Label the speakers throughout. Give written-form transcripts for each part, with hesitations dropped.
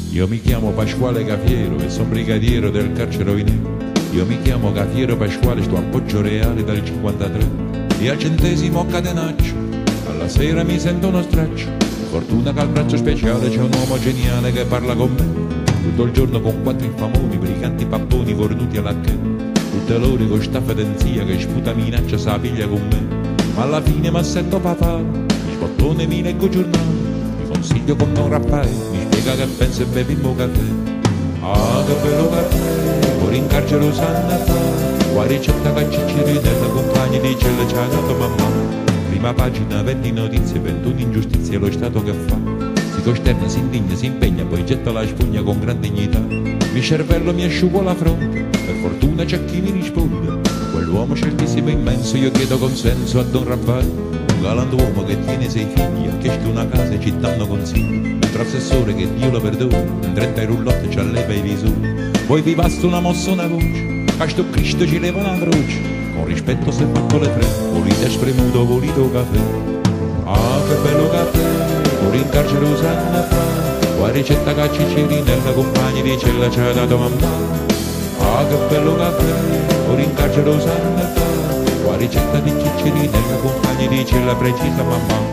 Speaker 1: Io mi chiamo Pasquale Cafiero e sono brigadiero del carcere Oinè. Io mi chiamo Cafiero Pasquale, sto a Poggio Reale dal 53 e al 100° catenaccio alla sera mi sento uno straccio. Fortuna che al braccio speciale c'è un uomo geniale che parla con me tutto il giorno con 4 infamoni, briganti papponi cornuti alla che tutte l'ore con sta fedenzia che sputa minaccia sa piglia con me. Ma alla fine mi sento papà, mi sbottone mi leggo giornale, mi consiglio con non rappare, mi spiega che pensa e bevimmo caffè. Ah, che bello caffè, fuori in carcere lo sanno fa, qua ricetta che Ciccirinella, compagni di cella ci ha dato mamma. Prima pagina, 20 notizie, 21 ingiustizie, lo Stato che fa. Si costerna, si indigna, si impegna, poi getta la spugna con gran dignità. Mi cervello mi asciugo la fronte, per fortuna c'è chi mi risponde. Quell'uomo certissimo immenso, io chiedo consenso a Don Raffaele. Un galantuomo che tiene 6 figli, ha chiesto una casa e ci danno consigli. Un professore che Dio lo perdona, un 30 roulotte ci alleva i visori. Poi vi basta una mossa, una voce, a sto Cristo ci leva una croce. Con rispetto se fatto le tre, volite spremuto, volito caffè. Ah, che bello caffè, fuori in carcere lo sanno fa, qua ricetta che Ciccirinella, compagni di cella ci ha dato mamma. Ah, che bello caffè, fuori in carcere lo sanno fa, qua ricetta di Ciccirinella, compagni di cella precisa mamma.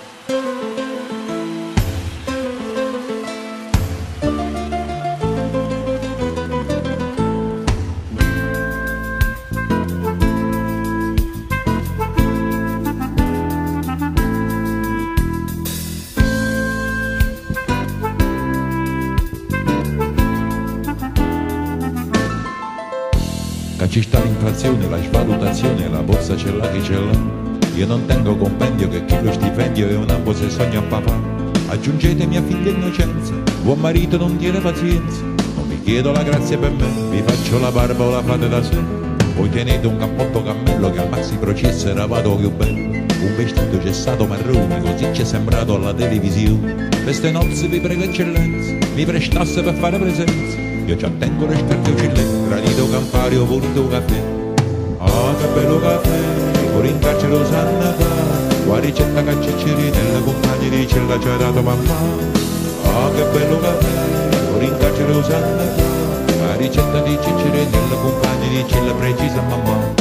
Speaker 1: Che ci sta l'inflazione, la svalutazione, la borsa c'è là chi ce l'ha. Io non tengo compendio che chi lo stipendio è un ambo se sogna papà. Aggiungete mia figlia innocenza, buon marito non tiene pazienza. Non vi chiedo la grazia per me, vi faccio la barba o la fate da sé. Poi tenete un cappotto cammello che al maxi processo era vado più bello. Un vestito gessato marrone, così ci è sembrato alla televisione. Queste nozze vi prego eccellenza, mi prestasse per fare presenza. Io ci attengo le stelle uccille, granito campario, voluto caffè. Ah, che bello caffè, fuori in carcere lo sanno fa, qua ricetta che Ciccirinella, compagni di cella ci ha dato mamma. Ah, che bello caffè, fuori in carcere lo sanno fa, qua ricetta di Ciccirinella, compagni di cella precisa mamma.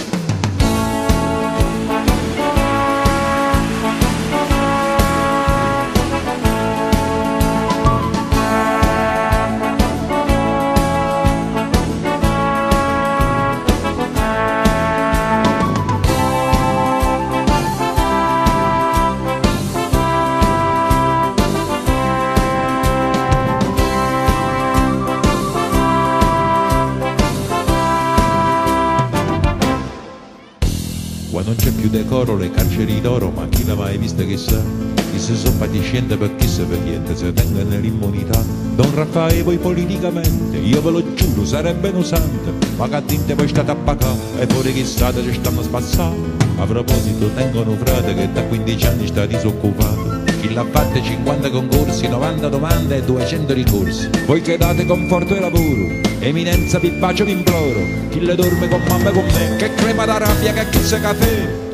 Speaker 1: Qua non c'è più decoro, le carceri d'oro, ma chi l'ha mai vista chissà? Chi se sono fatiscente per chi se per niente, se tenga nell'immunità. Don Raffaele voi politicamente, io ve lo giuro, sarebbe usante, ma che dinte poi state a pagare, e fuori che state ci stanno a spazzare. A proposito, tengono un frate che da 15 anni sta disoccupato. Chi l'ha fatta 50 concorsi, 90 domande e 200 ricorsi. Voi che date conforto e lavoro, eminenza vi bacio vi imploro. Chi le dorme con mamma e con me, che crema da rabbia che chi se caffè.